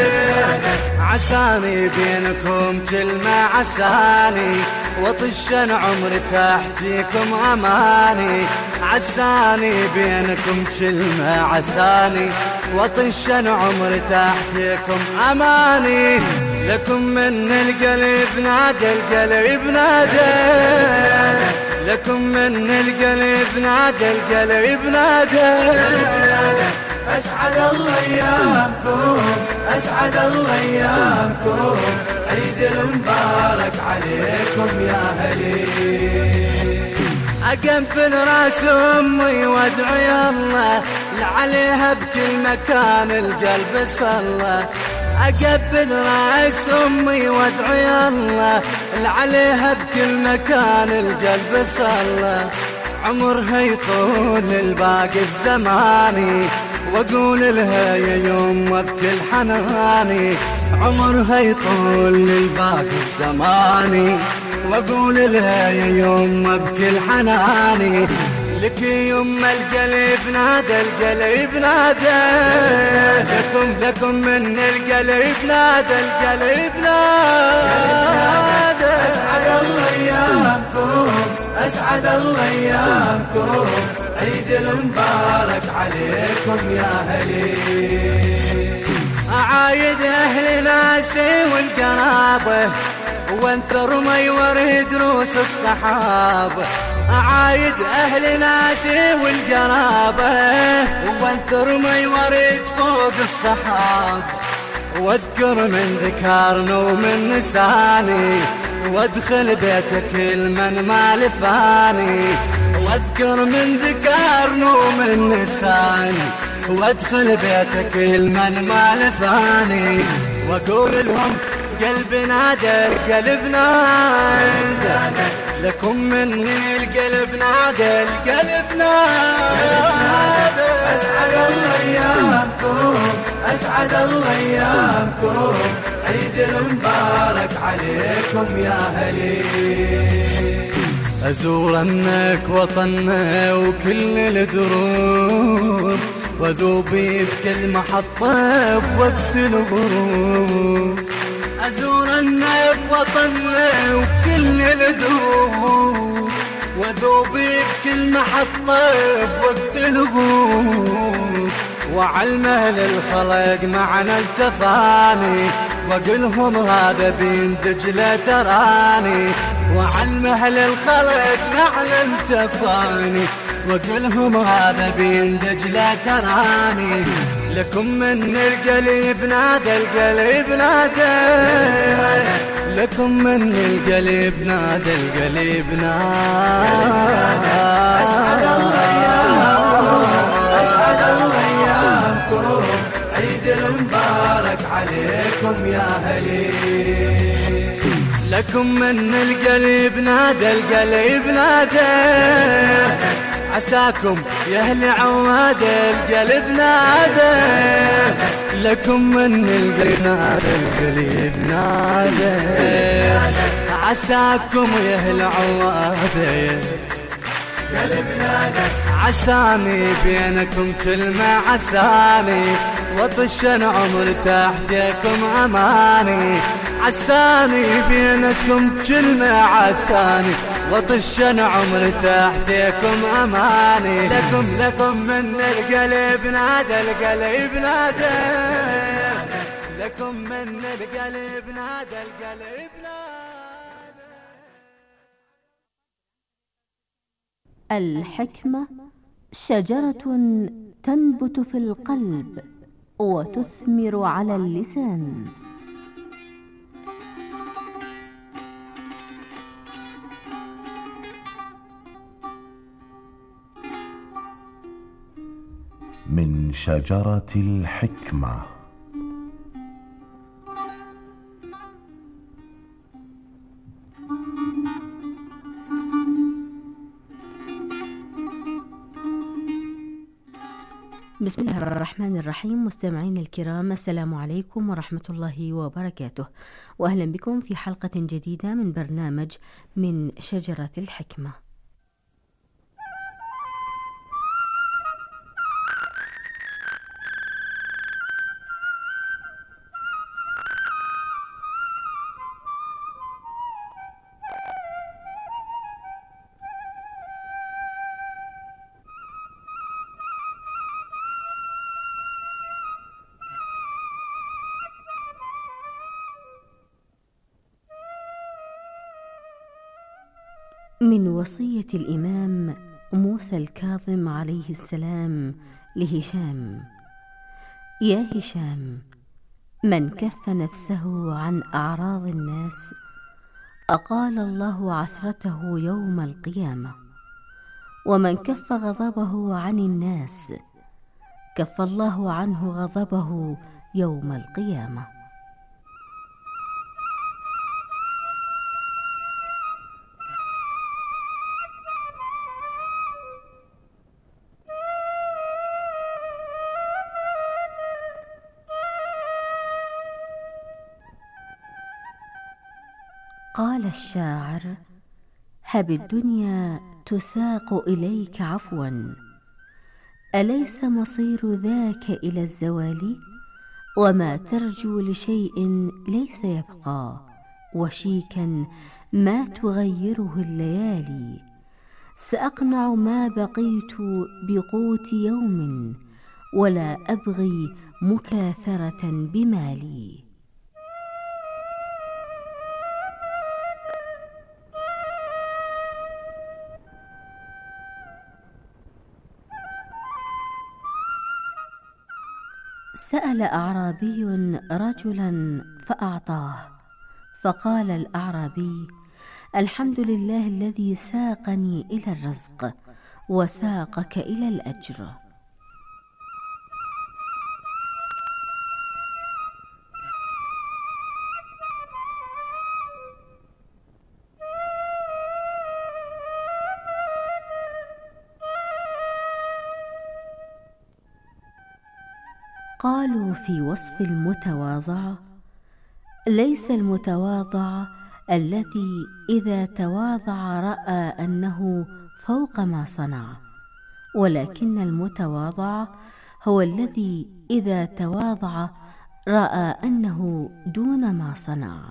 عساني بينكم كلمة عساني وطشن عمر تحتيكم أماني عساني بينكم كلمة عساني وطشن عمر تحتيكم أماني لكم من القلب نادى القلب نادى لكم من القلب نادى القلب نادى أسعد الله أيامكم أسعد الله أيامكم عيد المبارك عليكم يا هلي أقبل راس أمي وادعي الله لعليها بكل مكان القلب صلى أقبل راس أمي وادعي الله لعليها بكل مكان القلب صلى عمرها يطول الباقي بزماني واقول لها يا يوم بكل حناني عمرها يطول الباقي بزماني واقول لها يا يوم بكل حناني لك يوم القلب نادى القلب نادى لكم لكم من القلب نادى القلب نادى أسعد الله أيامكم أسعد الله أيامكم عيد المبارك عليكم يا هلي أعايد أهل ناسي والقرابة وانثر ما يورد روس الصحابة أعايد أهل ناسي والقرابة وانثر ما يورد فوق الصحابة واذكر من ذكرنا ومن نساني وادخل بيتك المن ما لفاني واذكر من ذكرنا ومن نساني وادخل بيتك المن ما لفاني واقول لهم قلب نادى القلب نادى لكم مني القلب نادى القلب نادى أسعد الله أيامكم أسعد الله أيامكم عيد المبارك عليكم يا هلي أزورنك وطننا وكل الدروب وذوبي بكل محطة بوقت الغروب أزورنك وطننا وكل الدروب وذوبي بكل محطة بوقت الغروب وعلمه للخلق معنا التفاني وقلهم هذا بين دجلة تراني وعلمه للخلق معنا التفاني وقلهم هذا بين دجلة تراني لكم من القلب نادى القلب نادى لكم من القلب نادى القلب نادى أسعد الله أيامكم أسعد الله أيامكم عيد المبارك عليكم يا هلي لكم من القلب نادى القلب نادى عساكم يا اهل عواد القلب نادى لكم من القلب نادى القلب نادى عساكم يا اهل عواد قلب نادى عساني بينكم كلمة عساني وطشن عمر تحتكم أماني عساني بينكم كلمة عساني وطشن عمر تحتكم أماني لكم لكم من القلب نادى القلب نادى لكم من القلب نادى القلب نادى. الحكمة شجرة تنبت في القلب وتثمر على اللسان. من شجرة الحكمة. بسم الله الرحمن الرحيم. مستمعين الكرام، السلام عليكم ورحمة الله وبركاته، وأهلا بكم في حلقة جديدة من برنامج من شجرة الحكمة. من وصية الإمام موسى الكاظم عليه السلام لهشام: يا هشام، من كف نفسه عن أعراض الناس أقال الله عثرته يوم القيامة، ومن كف غضبه عن الناس كف الله عنه غضبه يوم القيامة. قال الشاعر: هب الدنيا تساق إليك عفوا، أليس مصير ذاك إلى الزوال؟ وما ترجو لشيء ليس يبقى، وشيكا ما تغيره الليالي. سأقنع ما بقيت بقوت يوم، ولا أبغي مكاثرة بمالي. سأل أعرابي رجلا فأعطاه، فقال الأعرابي: الحمد لله الذي ساقني إلى الرزق وساقك إلى الأجر. قالوا في وصف المتواضع: ليس المتواضع الذي إذا تواضع رأى أنه فوق ما صنع، ولكن المتواضع هو الذي إذا تواضع رأى أنه دون ما صنع.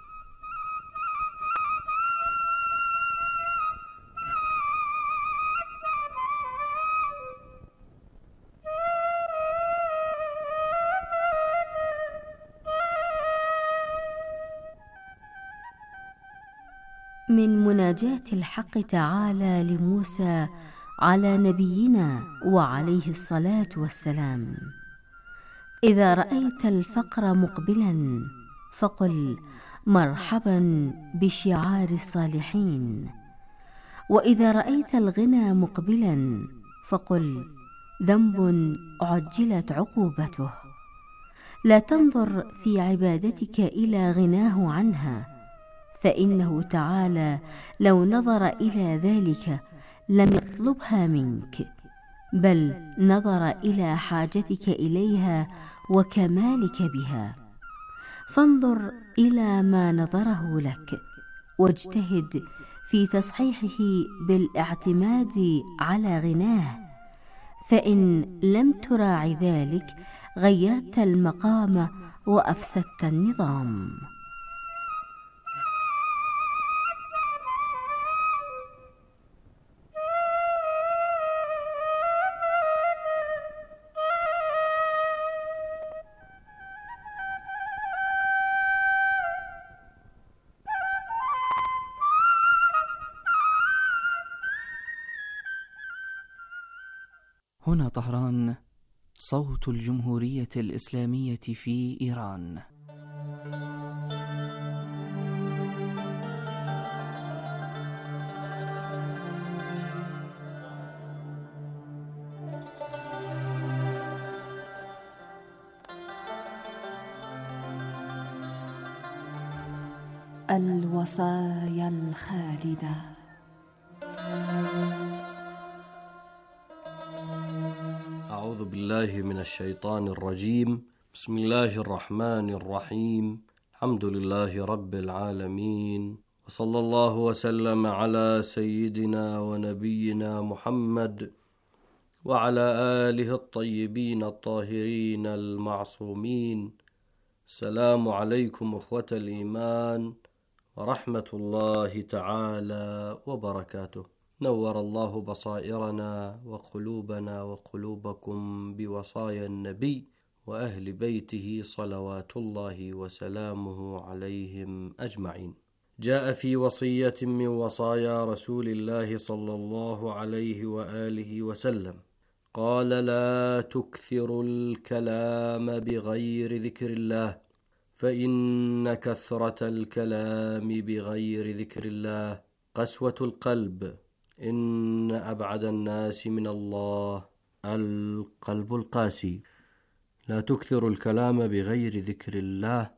من مناجاة الحق تعالى لموسى على نبينا وعليه الصلاة والسلام: إذا رأيت الفقر مقبلا فقل مرحبا بشعار الصالحين، وإذا رأيت الغنى مقبلا فقل ذنب عجلت عقوبته. لا تنظر في عبادتك إلى غناه عنها، فإنه تعالى لو نظر إلى ذلك لم يطلبها منك، بل نظر إلى حاجتك إليها وكمالك بها. فانظر إلى ما نظره لك، واجتهد في تصحيحه بالاعتماد على غناه، فإن لم تراع ذلك غيرت المقام وأفسدت النظام. هنا طهران، صوت الجمهورية الإسلامية في إيران. الوصايا الخالدة. أعوذ بالله من الشيطان الرجيم. بسم الله الرحمن الرحيم. الحمد لله رب العالمين، وصلى الله وسلم على سيدنا ونبينا محمد وعلى آله الطيبين الطاهرين المعصومين. السلام عليكم أخوة الإيمان ورحمة الله تعالى وبركاته. نور الله بصائرنا وقلوبنا وقلوبكم بوصايا النبي وأهل بيته صلوات الله وسلامه عليهم أجمعين. جاء في وصية من وصايا رسول الله صلى الله عليه وآله وسلم قال: لا تكثروا الكلام بغير ذكر الله، فإن كثرة الكلام بغير ذكر الله قسوة القلب، إن أبعد الناس من الله القلب القاسي. لا تكثروا الكلام بغير ذكر الله،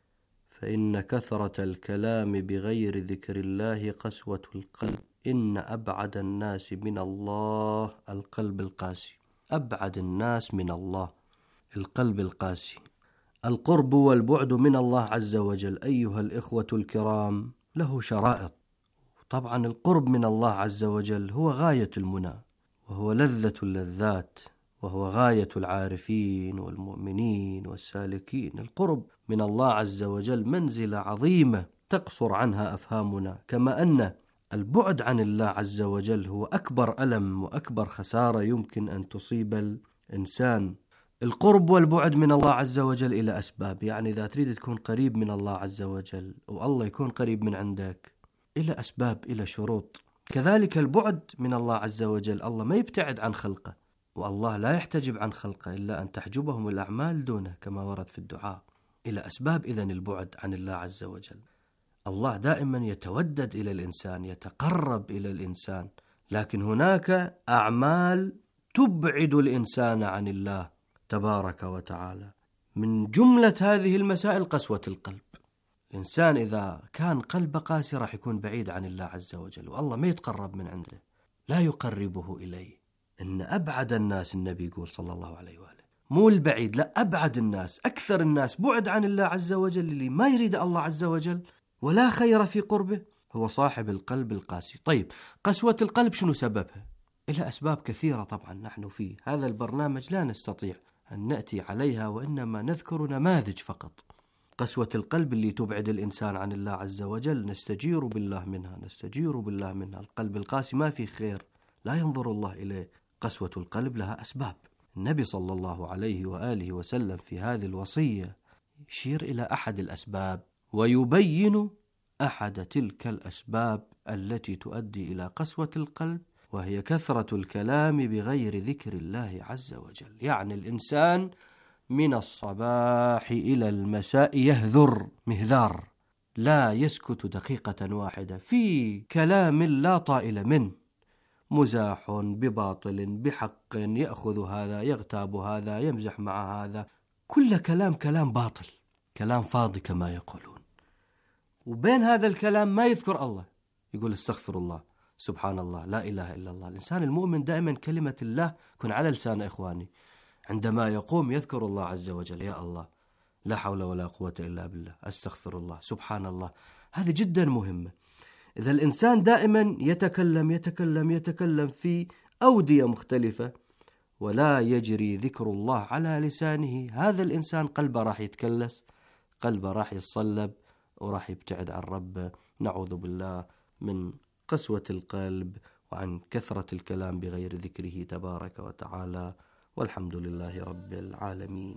فإن كثرة الكلام بغير ذكر الله قسوة القلب، إن أبعد الناس من الله القلب القاسي. أبعد الناس من الله القلب القاسي. القرب والبعد من الله عز وجل أيها الإخوة الكرام له شرائط. طبعا القرب من الله عز وجل هو غاية المنى، وهو لذة اللذات، وهو غاية العارفين والمؤمنين والسالكين. القرب من الله عز وجل منزلة عظيمة تقصر عنها أفهامنا، كما أن البعد عن الله عز وجل هو أكبر ألم وأكبر خسارة يمكن أن تصيب الإنسان. القرب والبعد من الله عز وجل إلى أسباب، يعني إذا تريد تكون قريب من الله عز وجل والله يكون قريب من عندك إلى أسباب، إلى شروط. كذلك البعد من الله عز وجل، الله ما يبتعد عن خلقه، والله لا يحتجب عن خلقه إلا أن تحجبهم الأعمال دونه كما ورد في الدعاء. إلى أسباب إذن البعد عن الله عز وجل. الله دائما يتودد إلى الإنسان، يتقرب إلى الإنسان، لكن هناك أعمال تبعد الإنسان عن الله تبارك وتعالى. من جملة هذه المسائل قسوة القلب. الإنسان إذا كان قلبه قاسي راح يكون بعيد عن الله عز وجل، والله ما يتقرب من عنده، لا يقربه إليه. إن أبعد الناس، النبي يقول صلى الله عليه وآله، مو البعيد، لا، أبعد الناس، أكثر الناس بعد عن الله عز وجل، اللي ما يريد الله عز وجل ولا خير في قربه، هو صاحب القلب القاسي. طيب، قسوة القلب شنو سببها؟ إلى أسباب كثيرة. طبعا نحن في هذا البرنامج لا نستطيع أن نأتي عليها، وإنما نذكر نماذج فقط. قسوة القلب اللي تبعد الإنسان عن الله عز وجل نستجير بالله منها، نستجير بالله منها. القلب القاسي ما في خير، لا ينظر الله إليه. قسوة القلب لها أسباب. النبي صلى الله عليه وآله وسلم في هذه الوصية يشير إلى أحد الأسباب ويبين أحد تلك الأسباب التي تؤدي إلى قسوة القلب، وهي كثرة الكلام بغير ذكر الله عز وجل. يعني الإنسان من الصباح إلى المساء يهذر مهذار، لا يسكت دقيقة واحدة في كلام لا طائل منه، مزاح بباطل بحق، يأخذ هذا يغتاب هذا يمزح مع هذا، كل كلام كلام باطل، كلام فاضي كما يقولون. وبين هذا الكلام ما يذكر الله، يقول استغفر الله، سبحان الله، لا إله إلا الله. الإنسان المؤمن دائما كلمة الله كن على لسان إخواني، عندما يقوم يذكر الله عز وجل، يا الله، لا حول ولا قوة إلا بالله، أستغفر الله، سبحان الله. هذه جدا مهمة. إذا الإنسان دائما يتكلم يتكلم يتكلم في أودية مختلفة ولا يجري ذكر الله على لسانه، هذا الإنسان قلبه راح يتكلس، قلبه راح يتصلب وراح يبتعد عن ربه. نعوذ بالله من قسوة القلب وعن كثرة الكلام بغير ذكره تبارك وتعالى، والحمد لله رب العالمين.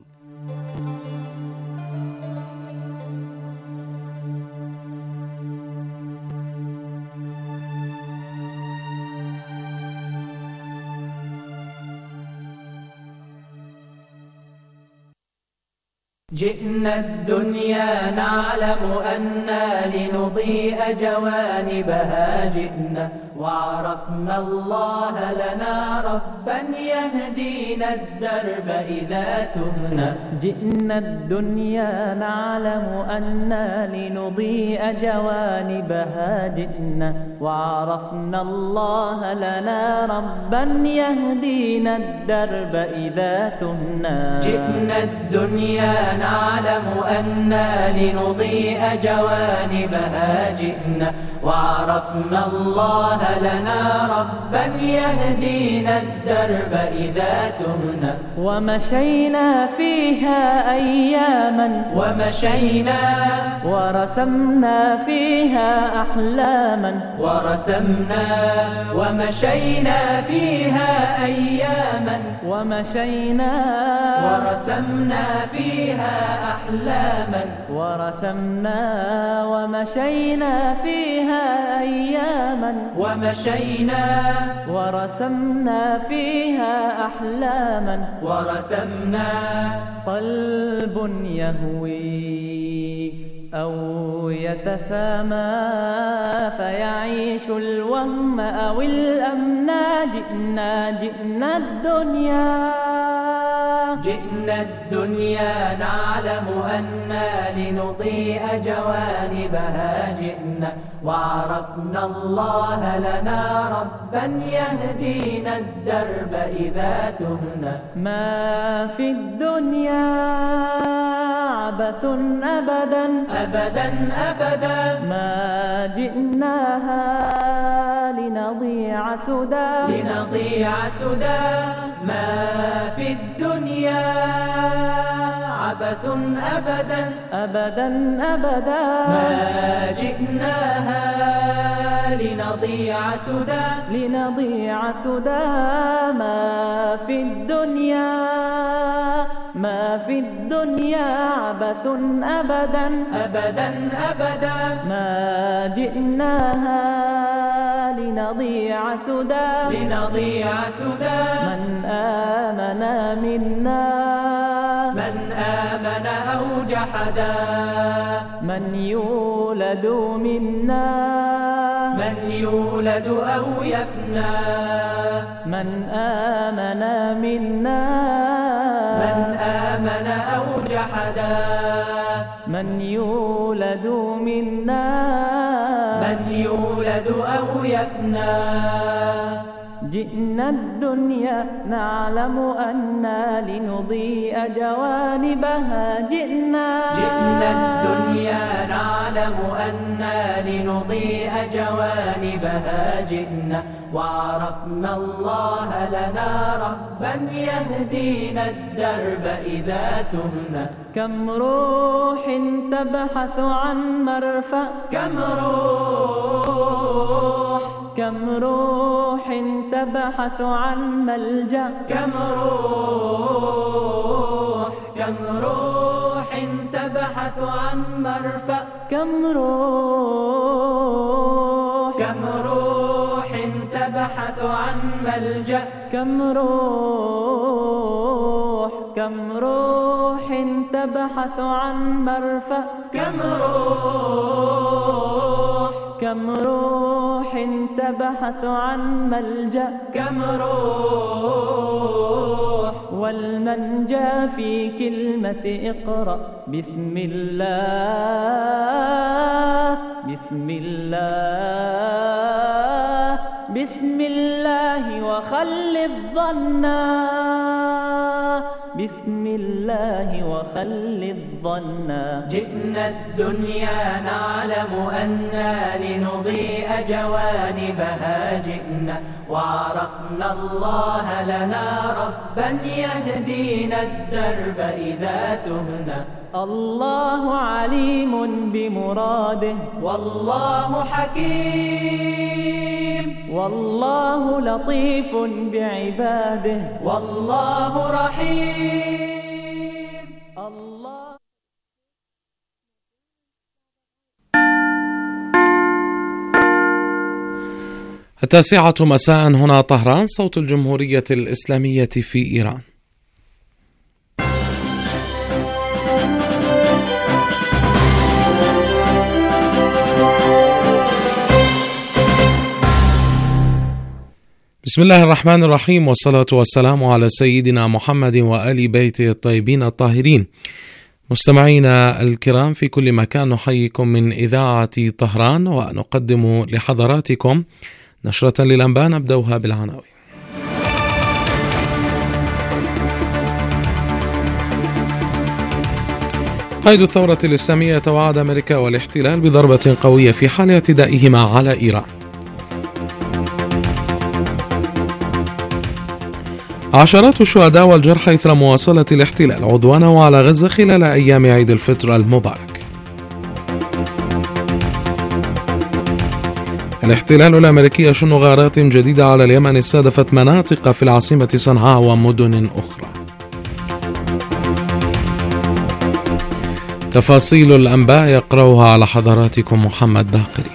جئنا الدنيا نعلم أن لنضيء جوانبها، جئنا وعرفنا الله لنا ربا يهدينا الدرب إذا تهنا. جئنا الدنيا نعلم أننا لنضيء جوانبها جئنا، وعرفنا الله لنا ربا يهدينا الدرب إذا تهنا. جئنا الدنيا نعلم أننا لنضيء جوانبها جئنا، وعرفنا الله لنا ربا يهدينا الدرب إذا تهنا. ومشينا فيها أياما ومشينا ورسمنا فيها أحلاما ورسمنا ومشينا فيها أياما ومشينا ورسمنا فيها أحلاما ورسمنا ومشينا فيها أياما ومشينا ورسمنا فيها أحلاما ورسمنا. قلب يهوي أو يتسامى فيعيش الوهم أو الأمنا. جئنا جئنا الدنيا جئنا الدنيا نعلم أننا لنضيء جوانبها جئنا، وعرفنا الله لنا ربا يهدينا الدرب إذا تهنا. ما في الدنيا عبث أبدا أبدا أبدا، ما جئناها لنضيع سدى لنضيع سدى. ما في الدنيا عبث أبدا أبدا أبدا، ما جئناها لنضيع سدى لنضيع سدى. ما في الدنيا ما في الدنيا عبث أبدا أبدا أبدا، ما جئناها لنضيع سدى لنضيع سدى. من آمن منا من آمن أو جحدا، من يولد منا من يولد أو يفنى. من آمن منا من آمن أو جحدا، من يولد منا من يولد أو يفنى. جئنا الدنيا نعلم أننا لنضيء جوانبها جئنا جئنا الدنيا نعلم أننا لنضيء جوانبها جئنا، وعرفنا الله لنا ربا يهدينا الدرب إذا تهنا. كم روح تبحث عن مرفأ كم روح كم روح تبحث عن ملجأ كم روح كم روح تبحث عن مرفأ كم روح كم روح تبحث عن ملجأ كم روح كم روح تبحث عن مرفأ كم روح كم روح تبحث عن ملجأ كم روح. والمنجى في كلمة اقرأ بسم الله بسم الله بسم الله وخل الظنا بسم الله وخل الظنا. جئنا الدنيا نعلم أننا لنضيء جوانبها جئنا، وعرفنا الله لنا ربا يهدينا الدرب إذا تهنا. الله عليم بمراده والله حكيم، والله لطيف بعباده والله رحيم. الله التاسعة مساء هنا طهران، صوت الجمهورية الإسلامية في إيران. بسم الله الرحمن الرحيم، والصلاة والسلام على سيدنا محمد وآل بيته الطيبين الطاهرين. مستمعينا الكرام في كل مكان، نحييكم من إذاعة طهران ونقدم لحضراتكم نشرة للأنباء نبدأها بالعناوين. قائد الثورة الإسلامية توعد أمريكا والاحتلال بضربة قوية في حال اعتدائهما على إيران. عشرات الشهداء والجرحى إثر مواصلة الاحتلال عدوانه على غزة خلال أيام عيد الفطر المبارك. الاحتلال الأمريكي يشن غارات جديدة على اليمن استهدفت مناطق في العاصمة صنعاء ومدن أخرى. تفاصيل الأنباء يقرأها على حضراتكم محمد باقري.